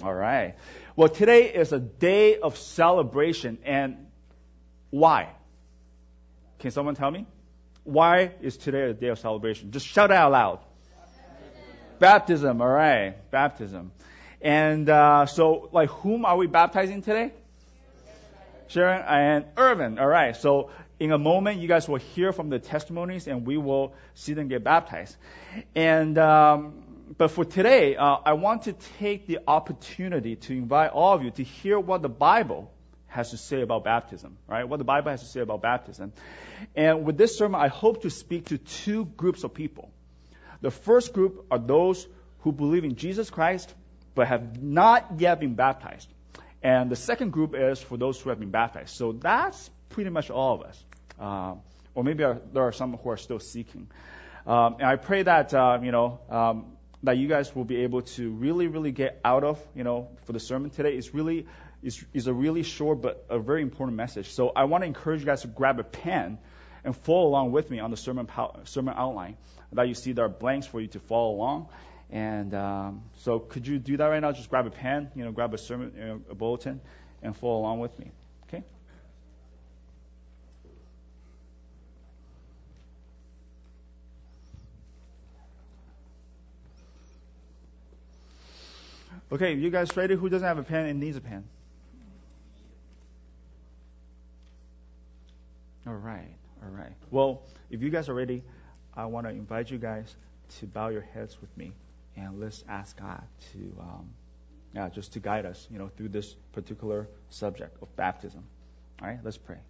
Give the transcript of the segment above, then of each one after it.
All right. Well, today is a day of celebration. And why? Can someone tell me? Why is today a day of celebration? Just shout it out loud. Baptism. All right. Baptism. And so, like, whom are we baptizing today? Sharon and Irvin. All right. So in a moment, you guys will hear from the testimonies, and we will see them get baptized. And but for today, I want to take the opportunity to invite all of you to hear what the Bible has to say about baptism. Right? What the Bible has to say about baptism. And with this sermon, I hope to speak to two groups of people. The first group are those who believe in Jesus Christ but have not yet been baptized. And the second group is for those who have been baptized. So that's pretty much all of us. Or maybe there are some who are still seeking. And I pray that, that you guys will be able to really, really get out of, for the sermon today. It's a really short but a very important message. So I want to encourage you guys to grab a pen and follow along with me on the sermon outline. That you see there are blanks for you to follow along. And so could you do that right now? Just grab a pen, grab a sermon, a bulletin, and follow along with me. Okay? Okay, you guys ready? Who doesn't have a pen and needs a pen? All right. Well, if you guys are ready, I want to invite you guys to bow your heads with me. And let's ask God to, just to guide us, through this particular subject of baptism. All right, let's pray.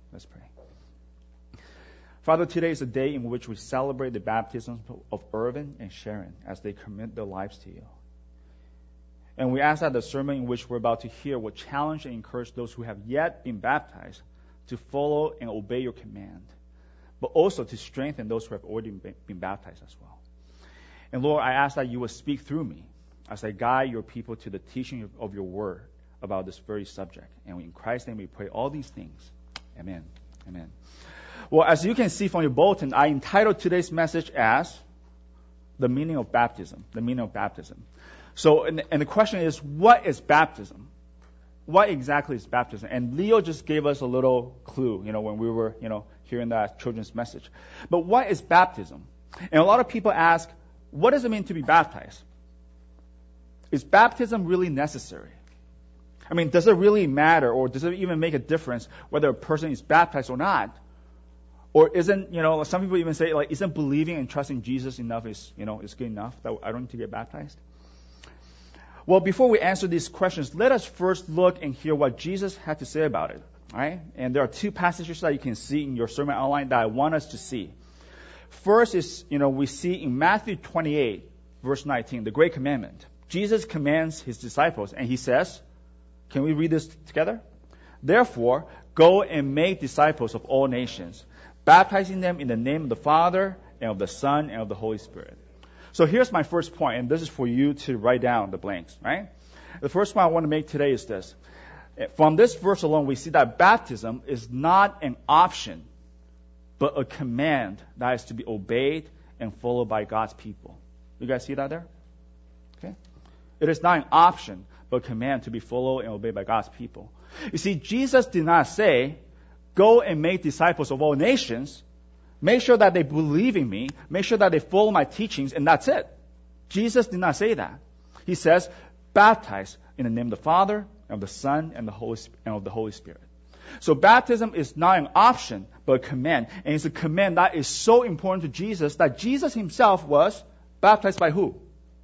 Father, today is a day in which we celebrate the baptism of Irvin and Sharon as they commit their lives to you. And we ask that the sermon in which we're about to hear will challenge and encourage those who have yet been baptized to follow and obey your command, but also to strengthen those who have already been baptized as well. And Lord, I ask that you will speak through me as I guide your people to the teaching of your word about this very subject. And in Christ's name we pray all these things. Amen. Well, as you can see from your bulletin, I entitled today's message as The Meaning of Baptism. So, and the question is, what is baptism? What exactly is baptism? And Leo just gave us a little clue, when we were, hearing that children's message. But what is baptism? And a lot of people ask, what does it mean to be baptized? Is baptism really necessary? I mean, does it really matter, or does it even make a difference whether a person is baptized or not? Or isn't, some people even say, isn't believing and trusting Jesus enough is good enough that I don't need to get baptized? Well, before we answer these questions, let us first look and hear what Jesus had to say about it. All right? And there are two passages that you can see in your sermon outline that I want us to see. First is, we see in Matthew 28, verse 19, the Great Commandment. Jesus commands his disciples, and he says, can we read this together? Therefore, go and make disciples of all nations, baptizing them in the name of the Father, and of the Son, and of the Holy Spirit. So here's my first point, and this is for you to write down the blanks, right? The first point I want to make today is this. From this verse alone, we see that baptism is not an option, but a command that is to be obeyed and followed by God's people. You guys see that there? Okay. It is not an option, but a command to be followed and obeyed by God's people. You see, Jesus did not say, go and make disciples of all nations. Make sure that they believe in me. Make sure that they follow my teachings, and that's it. Jesus did not say that. He says, baptize in the name of the Father, and of the Son, and of the Holy Spirit. So baptism is not an option, but a command. And it's a command that is so important to Jesus that Jesus himself was baptized by who?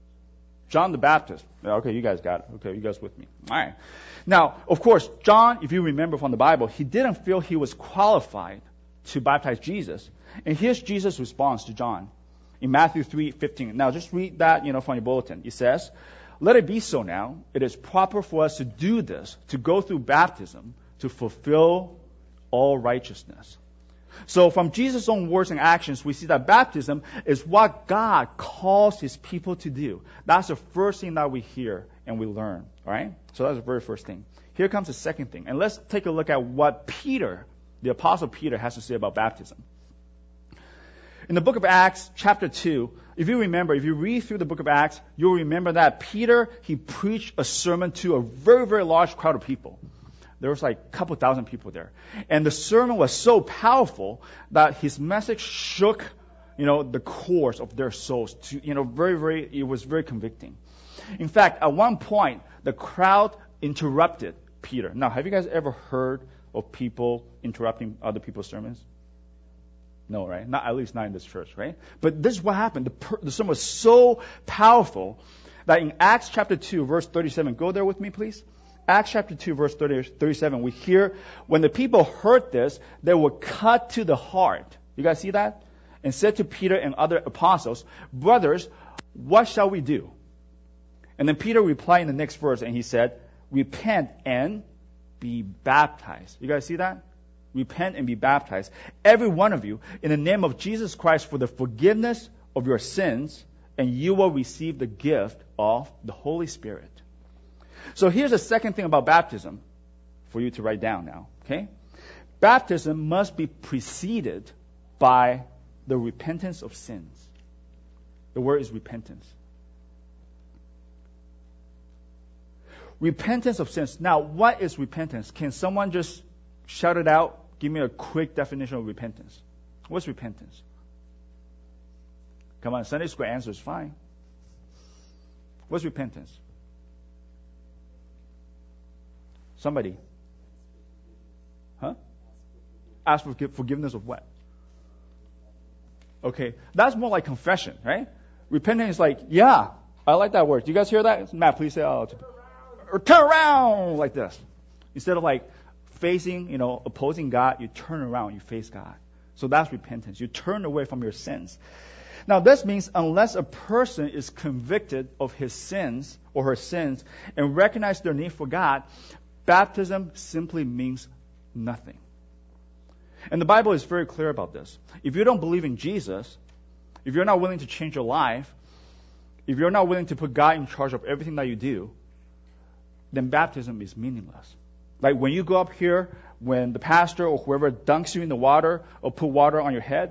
John the Baptist. Okay, you guys got it. Okay, you guys with me. All right. Now, of course, John, if you remember from the Bible, he didn't feel he was qualified to baptize Jesus. And here's Jesus' response to John in Matthew 3:15. Now, just read that, from your bulletin. It says, let it be so now. It is proper for us to do this, to go through baptism, to fulfill all righteousness. So from Jesus' own words and actions, we see that baptism is what God calls his people to do. That's the first thing that we hear and we learn. All right? So that's the very first thing. Here comes the second thing. And let's take a look at what Peter, the Apostle Peter, has to say about baptism. In the book of Acts, chapter 2, if you remember, if you read through the book of Acts, you'll remember that Peter, he preached a sermon to a very, very large crowd of people. There was like a couple thousand people there. And the sermon was so powerful that his message shook, the cores of their souls to, it was very convicting. In fact, at one point, the crowd interrupted Peter. Now, have you guys ever heard of people interrupting other people's sermons? No, right? At least not in this church, right? But this is what happened. The sermon was so powerful that in Acts chapter 2, verse 37, go there with me, please. Acts chapter 2, verse 37, we hear, when the people heard this, they were cut to the heart. You guys see that? And said to Peter and other apostles, brothers, what shall we do? And then Peter replied in the next verse, and he said, repent and be baptized. You guys see that? Repent and be baptized, every one of you, in the name of Jesus Christ for the forgiveness of your sins, and you will receive the gift of the Holy Spirit. So here's the second thing about baptism for you to write down now, okay? Baptism must be preceded by the repentance of sins. The word is repentance. Repentance of sins. Now, what is repentance? Can someone just shout it out? Give me a quick definition of repentance. What's repentance? Come on, Sunday school answer is fine. What's repentance? Somebody? Huh? Ask for forgiveness of what? Okay, that's more like confession, right? Repentance is like, yeah, I like that word. Do you guys hear that? Matt, please say, or turn around like this. Instead of like facing, opposing God, you turn around, you face God. So that's repentance. You turn away from your sins. Now, this means unless a person is convicted of his sins or her sins and recognize their need for God, baptism simply means nothing. And the Bible is very clear about this. If you don't believe in Jesus, if you're not willing to change your life, if you're not willing to put God in charge of everything that you do, then baptism is meaningless. Like when you go up here, when the pastor or whoever dunks you in the water or put water on your head,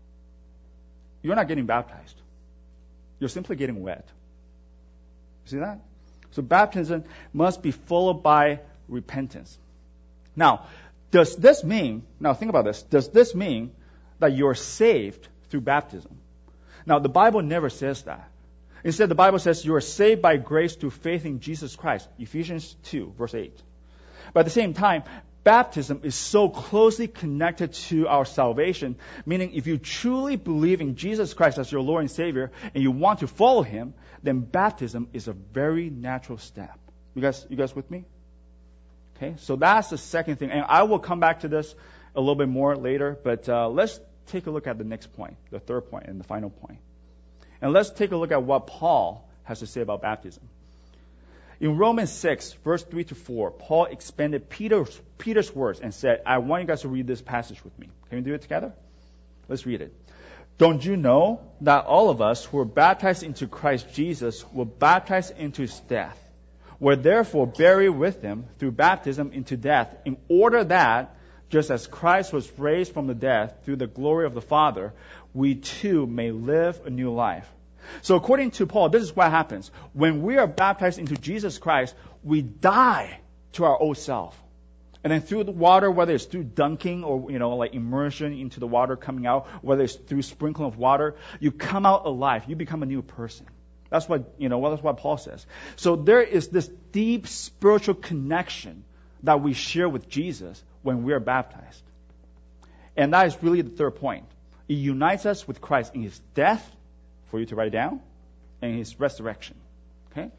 you're not getting baptized. You're simply getting wet. See that? So baptism must be followed by repentance. Now, does this mean, think about this, does this mean that you're saved through baptism? Now, the Bible never says that. Instead, the Bible says you are saved by grace through faith in Jesus Christ. Ephesians 2, verse 8. But at the same time, baptism is so closely connected to our salvation, meaning if you truly believe in Jesus Christ as your Lord and Savior and you want to follow Him, then baptism is a very natural step. You guys with me? Okay, so that's the second thing. And I will come back to this a little bit more later, but let's take a look at the next point, the third point and the final point. And let's take a look at what Paul has to say about baptism. In Romans 6, verse 3 to 4, Paul expanded Peter's words and said, I want you guys to read this passage with me. Can we do it together? Let's read it. Don't you know that all of us who were baptized into Christ Jesus were baptized into His death? We're therefore buried with Him through baptism into death, in order that, just as Christ was raised from the dead through the glory of the Father, we too may live a new life. So according to Paul, this is what happens. When we are baptized into Jesus Christ, we die to our old self. And then through the water, whether it's through dunking or, like immersion into the water coming out, whether it's through sprinkling of water, you come out alive. You become a new person. That's what, that's what Paul says. So there is this deep spiritual connection that we share with Jesus when we are baptized. And that is really the third point. It unites us with Christ in His death, for you to write it down, and His resurrection. Okay?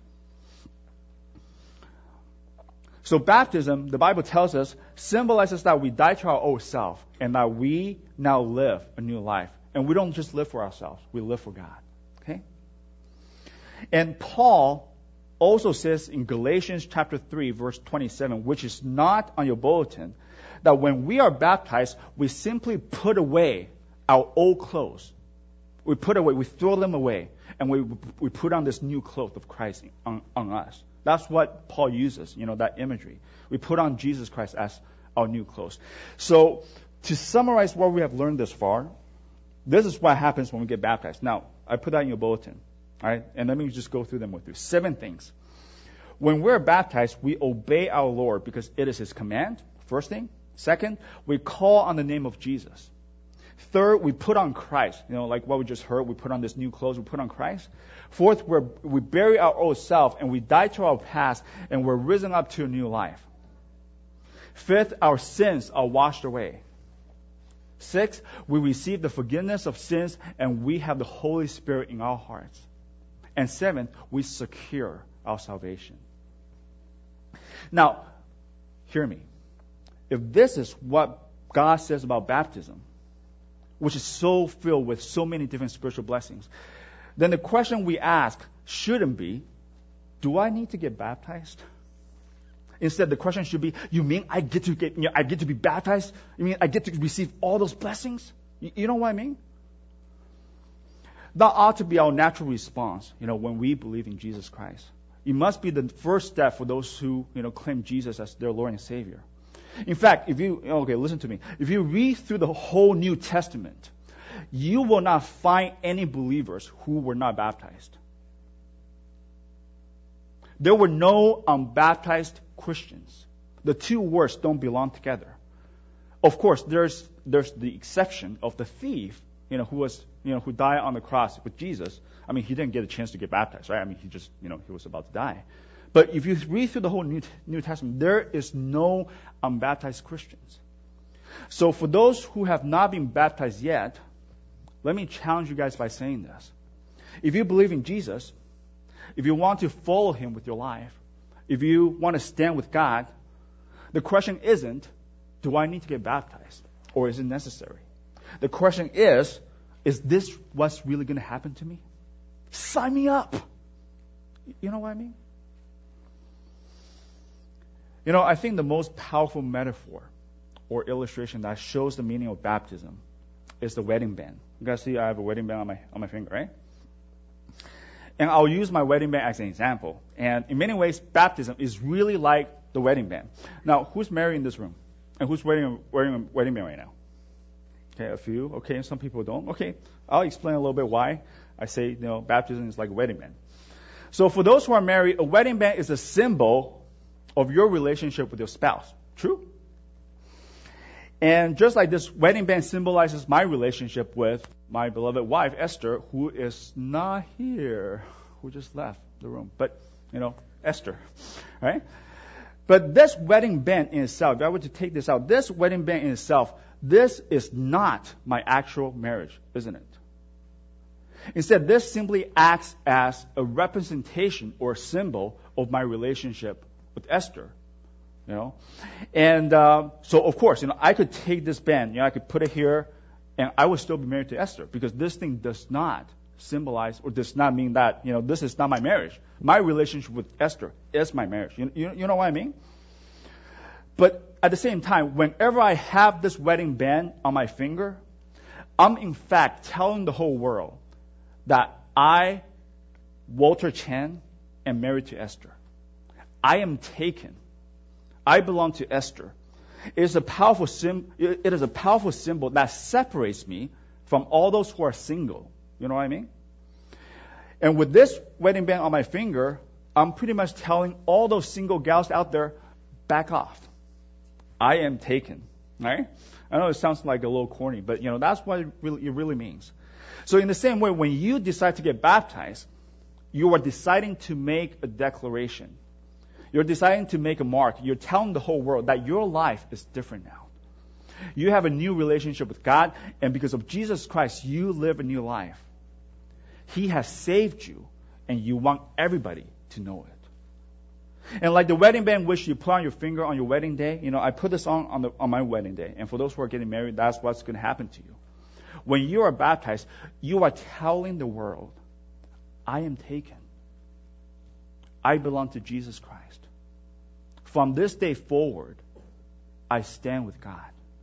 So baptism, the Bible tells us, symbolizes that we die to our old self and that we now live a new life. And we don't just live for ourselves, we live for God. Okay? And Paul also says in Galatians chapter 3, verse 27, which is not on your bulletin, that when we are baptized, we simply put away our old clothes. We throw them away, and we put on this new cloth of Christ on us. That's what Paul uses, that imagery. We put on Jesus Christ as our new clothes. So, to summarize what we have learned thus far, This is what happens when we get baptized. Now, I put that in your bulletin. All right? And let me just go through them with you. 7 things. When we're baptized, we obey our Lord because it is His command. First thing. Second, we call on the name of Jesus. Third, we put on Christ. Like what we just heard, we put on this new clothes, we put on Christ. Fourth, we bury our old self and we die to our past and we're risen up to a new life. Fifth, our sins are washed away. Sixth, we receive the forgiveness of sins and we have the Holy Spirit in our hearts. And seventh, we secure our salvation. Now, hear me. If this is what God says about baptism, which is so filled with so many different spiritual blessings, then the question we ask shouldn't be, do I need to get baptized? Instead, the question should be, you mean I get to be baptized? You mean I get to receive all those blessings? You know what I mean? That ought to be our natural response, when we believe in Jesus Christ. It must be the first step for those who, claim Jesus as their Lord and Savior. In fact, listen to me. If you read through the whole New Testament, you will not find any believers who were not baptized. There were no unbaptized Christians. The two words don't belong together. Of course, there's the exception of the thief, who died on the cross with Jesus. I mean, he didn't get a chance to get baptized, right? I mean, he just, he was about to die. But if you read through the whole New Testament, there is no unbaptized Christians. So for those who have not been baptized yet, let me challenge you guys by saying this. If you believe in Jesus, if you want to follow Him with your life, if you want to stand with God, the question isn't, do I need to get baptized? Or is it necessary? The question is this what's really going to happen to me? Sign me up. You know what I mean? I think the most powerful metaphor or illustration that shows the meaning of baptism is the wedding band. You guys see I have a wedding band on my finger, right? And I'll use my wedding band as an example. And in many ways, baptism is really like the wedding band. Now, who's married in this room? And who's wearing a wedding band right now? Okay, a few. Okay, some people don't. Okay, I'll explain a little bit why I say, baptism is like a wedding band. So for those who are married, a wedding band is a symbol of your relationship with your spouse. True? And just like this wedding band symbolizes my relationship with my beloved wife, Esther, who is not here, who just left the room. But, Esther, right? But this wedding band in itself, if I were to take this out, this wedding band in itself, this is not my actual marriage, isn't it? Instead, this simply acts as a representation or symbol of my relationship with Esther, And so, of course, I could take this band, I could put it here, and I would still be married to Esther because this thing does not symbolize or does not mean that, this is not my marriage. My relationship with Esther is my marriage. You know what I mean? But at the same time, whenever I have this wedding band on my finger, I'm in fact telling the whole world that I, Walter Chan, am married to Esther. I am taken. I belong to Esther. It is a powerful symbol that separates me from all those who are single. You know what I mean? And with this wedding band on my finger, I'm pretty much telling all those single gals out there, back off. I am taken. Right? I know it sounds like a little corny, but that's what it really means. So in the same way, when you decide to get baptized, you are deciding to make a declaration. You're deciding to make a mark. You're telling the whole world that your life is different now. You have a new relationship with God, and because of Jesus Christ, you live a new life. He has saved you, and you want everybody to know it. And like the wedding band which you put on your finger on your wedding day, I put this on my wedding day. And for those who are getting married, that's what's going to happen to you. When you are baptized, you are telling the world, I am taken. I belong to Jesus Christ. From this day forward, I stand with God.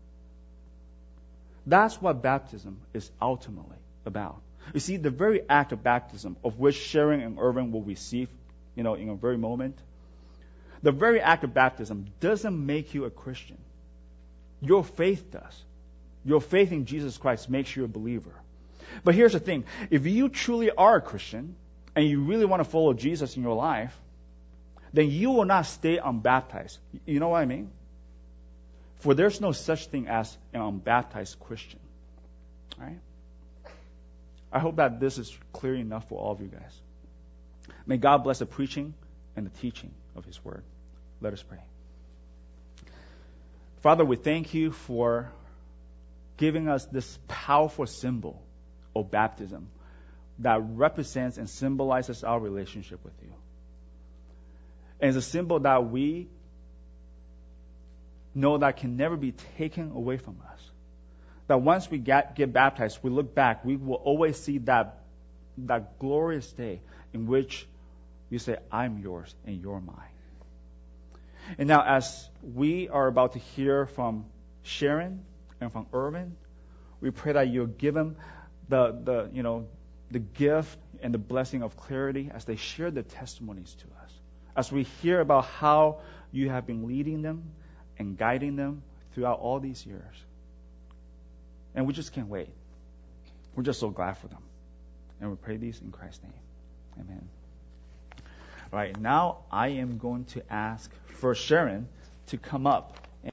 That's what baptism is ultimately about. You see, the very act of baptism, of which Sharon and Irvin will receive, in a very moment, the very act of baptism doesn't make you a Christian. Your faith does. Your faith in Jesus Christ makes you a believer. But here's the thing. If you truly are a Christian and you really want to follow Jesus in your life, then you will not stay unbaptized. You know what I mean? For there's no such thing as an unbaptized Christian. Right? I hope that this is clear enough for all of you guys. May God bless the preaching and the teaching of His Word. Let us pray. Father, we thank you for giving us this powerful symbol of baptism that represents and symbolizes our relationship with you. And it's a symbol that we know that can never be taken away from us. That once we get baptized, we look back, we will always see that glorious day in which you say, I'm yours and you're mine. And now as we are about to hear from Sharon and from Irvin, we pray that you'll give them the gift and the blessing of clarity as they share their testimonies to us. As we hear about how you have been leading them and guiding them throughout all these years. And we just can't wait. We're just so glad for them. And we pray these in Christ's name. Amen. All right, now I am going to ask for Sharon to come up